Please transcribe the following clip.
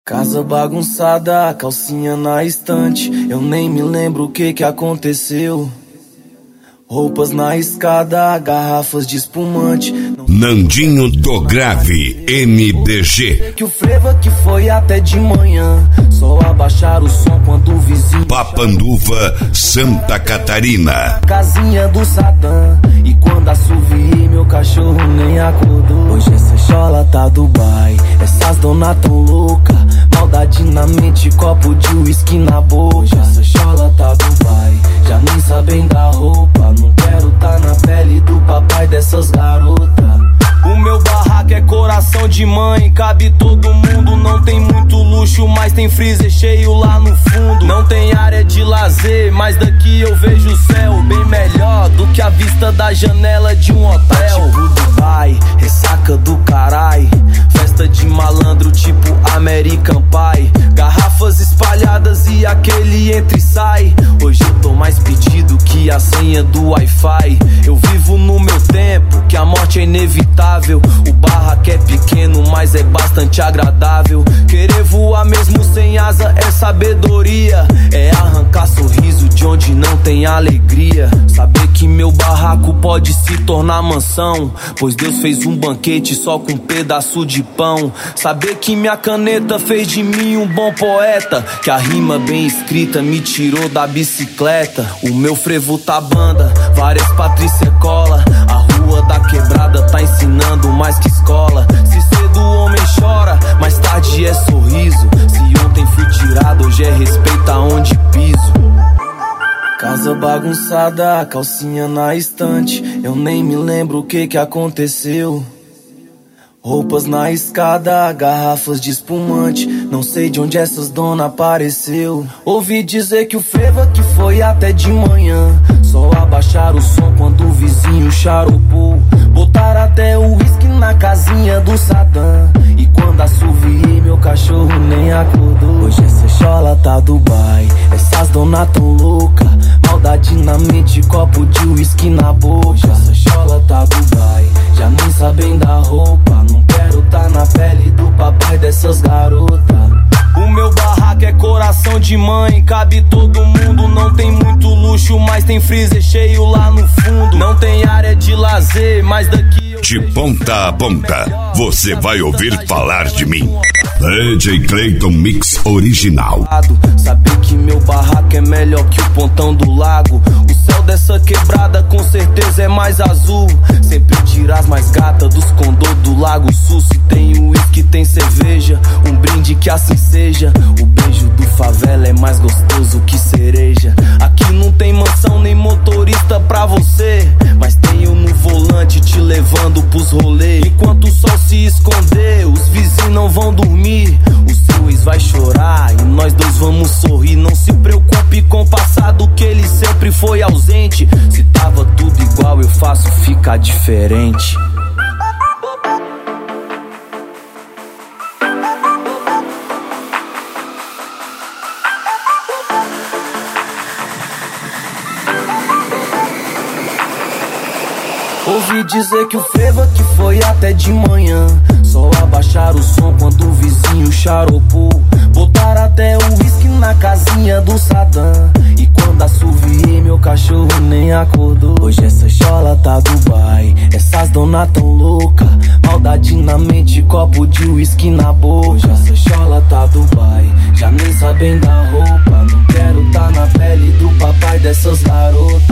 Casa bagunçada, calcinha na estante. Eu nem me lembro o que aconteceu. Roupas na escada, garrafas de espumante. Nandinho do Grave, MDG. Que o frevo aqui foi até de manhã. Só abaixar o som quando o vizinho Papanduva, Santa Catarina. Casinha do Sadam. E quando assoviei, meu cachorro nem acordou. Hoje essa chola tá Dubai. Essas dona tão louca. Maldade na mente, copo de uísque na boca. Hoje essa chola tá Dubai. Já nem sabem da roupa. Não quero tá na pele do papai dessas garotas. O meu barraco é coração de mãe. Cabe todo mundo, não tem muito luxo, mas tem freezer cheio lá no fundo. Não tem área de lazer, mas daqui eu vejo o céu bem melhor do que a vista da janela de um hotel. Tipo Dubai, ressaca do carai. Festa de malandro tipo American Pie. Garrafas espalhadas e aquele entra e sai. Hoje eu tô mais pedido que a senha do Wi-Fi. Eu vivo no meu tempo, que a morte é inevitável. O barraco é pequeno, mas é bastante agradável. Querer voar mesmo sem asa é sabedoria. É arrancar sorriso de onde não tem alegria. Saber que meu barraco pode se tornar mansão, pois Deus fez um banquete só com um pedaço de pão. Saber que minha caneta fez de mim um bom poeta, que a rima bem escrita me tirou da bicicleta. O meu frevo tá banda, várias Patrícia cola. A rua da quebrada tá ensinando mais que escola. Se cedo o homem chora, mais tarde é sorriso. Se ontem fui tirado, hoje é respeito aonde piso. Casa bagunçada, calcinha na estante. Eu nem me lembro o que aconteceu. Roupas na escada, garrafas de espumante. Não sei de onde essas dona apareceu. Ouvi dizer que o frevo aqui foi até de manhã. Só abaixar o som quando o vizinho charopou. Botar até o uísque na casinha do Sadam. E quando assoviei, meu cachorro nem acordou. Hoje essa chola tá Dubai. Essas dona tão louca. Maldade na mente, copo de uísque na boca. Hoje essa chola tá Dubai. Já nem sabem da roupa. Não quero tá na pele do papai dessas garotas. O meu barraco é coração de mãe. Cabe todo mundo, não tem muito luxo, mas tem freezer cheio lá no fundo. Não tem área de lazer, mas daqui eu... De ponta a ponta, você vai ouvir falar de mim. DJ Clayton Mix Original. Saber que meu barraco é melhor que o pontão do lago. O céu dessa quebrada com certeza é mais azul. Sempre dirás mais gata dos condor do Lago Sul. Se tem uísque, tem cerveja, um brinde que assim seja. O beijo do favela é mais gostoso que cereja. Aqui não tem mansão nem motorista pra você, mas tenho no volante te levando pros rolês. Enquanto o sol se esconder, os vizinhos não vão dormir. O seu ex vai chorar e nós dois vamos sorrir. Não se preocupe com o passado, que ele sempre foi ausente. Se tava tudo igual, eu faço ficar diferente. Ouvi dizer que o frevo aqui foi até de manhã. Só abaixar o som quando o vizinho charopou. Botar até o uísque na casinha do Sadam. E quando assoviei, meu cachorro nem acordou. Hoje essa chola tá Dubai. Essas dona tão louca. Maldade na mente, copo de uísque na boca. Hoje essa chola tá Dubai. Já nem sabem da roupa. Não quero tá na pele do papai dessas garotas.